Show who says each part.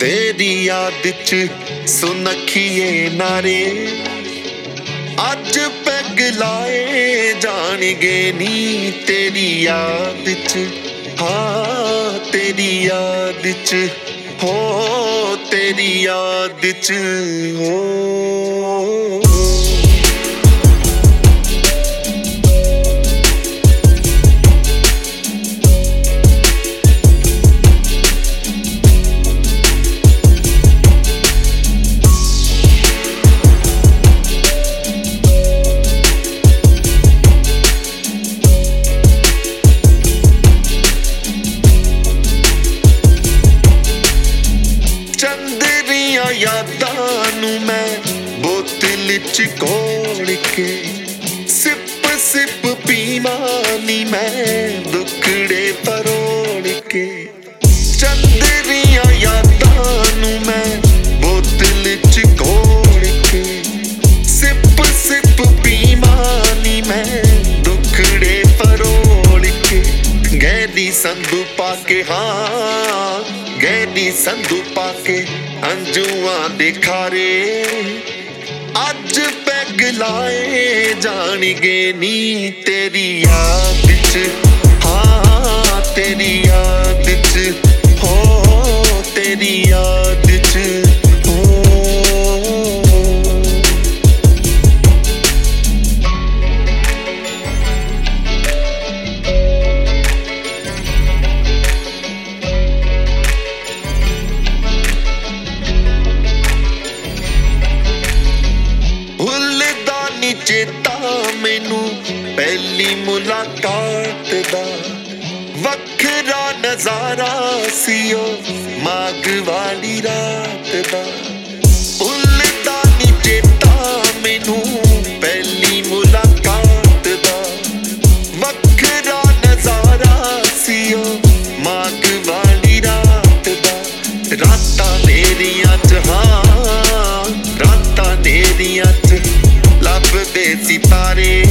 Speaker 1: तेरी याद च सुनखिए नारे अज पैग लाए जाणगे नी तेरी याद च। हाँ तेरी याद च हो तेरी याद च हो। चंदरियां यादां नू मैं बोतल च घोल के सिप सिप पीवां नी मैं दुखड़े फरोल के। चंदरियां यादां नू मैं बोतल च घोल के सिप सिप पीवां नी मैं दुखड़े फरोल के। गहरी संदू पाके हाँ गहरी संदू पाके अंजुआं दे खारे अज पैग लाए जाणगे नी तेरी याद च। हाँ तेरी याद च हो तेरी याद च हो। चेता मैनू पहली मुलाकात दा वखरा नजारा सीओ माग वाली रात दा। भुलदा नी चेता मैनू पहली मुलाकात दा वखरा नजारा सीओ माग वाली रात दा। रातां नेरियां च हाँ रातां नेरियां च लभदे सितारे